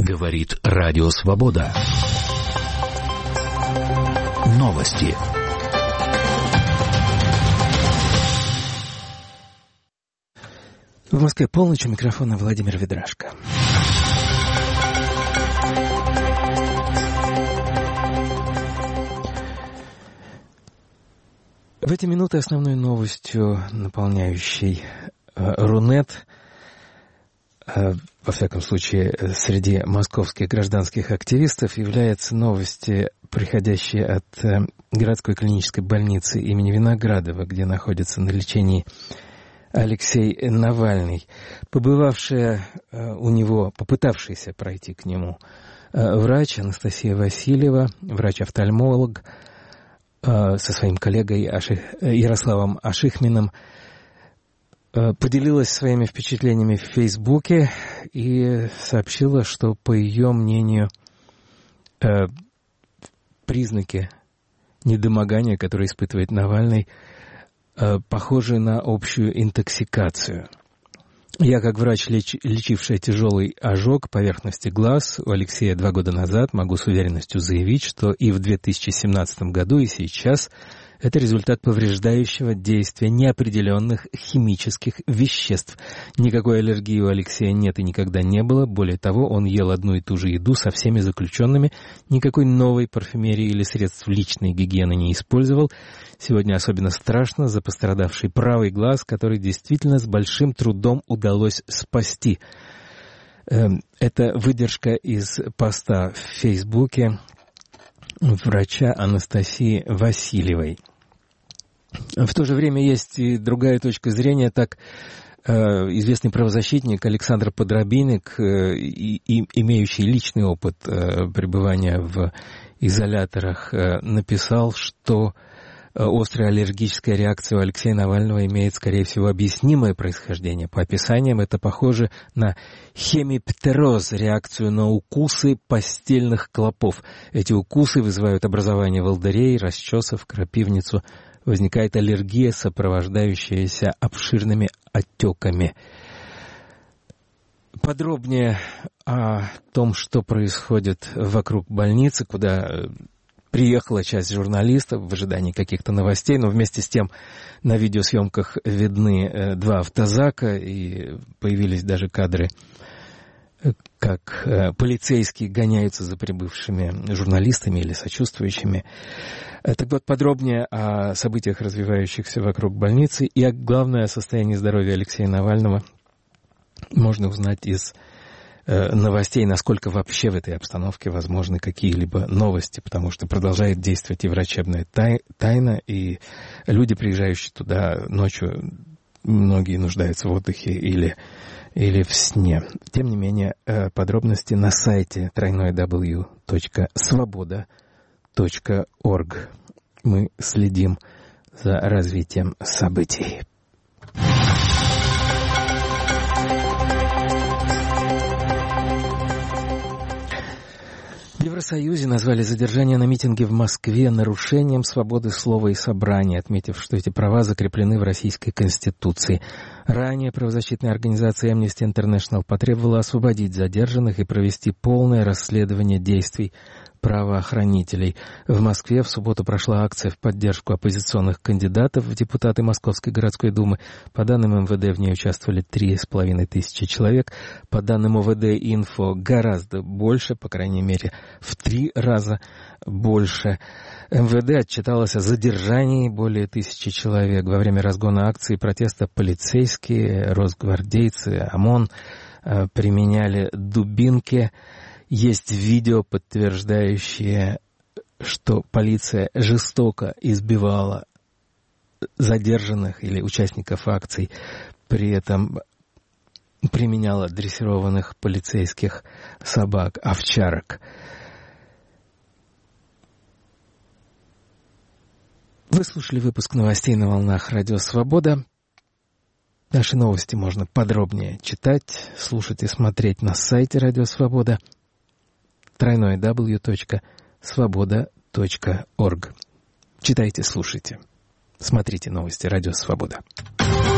Говорит Радио Свобода. Новости. В Москве полночь, у микрофона Владимир Ведрашко. В эти минуты основной новостью, наполняющей Рунет, во всяком случае, среди московских гражданских активистов, являются новости, приходящие от городской клинической больницы имени Виноградова, где находится на лечении Алексей Навальный. Побывавшая у него, попытавшаяся пройти к нему врач Анастасия Васильева, врач-офтальмолог, со своим коллегой Ярославом Ашихминым, поделилась своими впечатлениями в Фейсбуке и сообщила, что, по ее мнению, признаки недомогания, которые испытывает Навальный, похожи на общую интоксикацию. Я, как врач, лечивший тяжелый ожог поверхности глаз у Алексея 2 года назад, могу с уверенностью заявить, что и в 2017 году, и сейчас это результат повреждающего действия неопределенных химических веществ. Никакой аллергии у Алексея нет и никогда не было. Более того, он ел одну и ту же еду со всеми заключенными. Никакой новой парфюмерии или средств личной гигиены не использовал. Сегодня особенно страшно за пострадавший правый глаз, который действительно с большим трудом удалось спасти. Это выдержка из поста в Фейсбуке врача Анастасии Васильевой. В то же время есть и другая точка зрения. Так, известный правозащитник Александр Подробинник, имеющий личный опыт пребывания в изоляторах, написал, что острая аллергическая реакция у Алексея Навального имеет, скорее всего, объяснимое происхождение. По описаниям это похоже на хемиптероз, реакцию на укусы постельных клопов. Эти укусы вызывают образование волдырей, расчесов, крапивницу. Возникает аллергия, сопровождающаяся обширными отеками. Подробнее о том, что происходит вокруг больницы, куда приехала часть журналистов в ожидании каких-то новостей, но вместе с тем на видеосъемках видны 2 автозака, и появились даже кадры, как полицейские гоняются за прибывшими журналистами или сочувствующими. Так вот, подробнее о событиях, развивающихся вокруг больницы, и, главное, о состоянии здоровья Алексея Навального можно узнать из новостей, насколько вообще в этой обстановке возможны какие-либо новости, потому что продолжает действовать и врачебная тайна, и люди, приезжающие туда ночью, многие нуждаются в отдыхе или в сне. Тем не менее, подробности на сайте www.svoboda.org. Мы следим за развитием событий. В Евросоюзе назвали задержание на митинге в Москве нарушением свободы слова и собрания, отметив, что эти права закреплены в Российской Конституции. Ранее правозащитная организация Amnesty International потребовала освободить задержанных и провести полное расследование действий правоохранителей. В Москве в субботу прошла акция в поддержку оппозиционных кандидатов в депутаты Московской городской думы. По данным МВД, в ней участвовали 3500 человек. По данным ОВД-Инфо, гораздо больше, по крайней мере, в 3 раза больше. МВД отчиталось о задержании более 1000 человек. Во время разгона акции протеста полицейские, росгвардейцы, ОМОН применяли дубинки. Есть видео, подтверждающее, что полиция жестоко избивала задержанных или участников акций, при этом применяла дрессированных полицейских собак, овчарок. Вы слушали выпуск новостей на волнах Радио Свобода. Наши новости можно подробнее читать, слушать и смотреть на сайте Радио Свобода www.svoboda.org. Читайте, слушайте, смотрите новости Радио Свобода.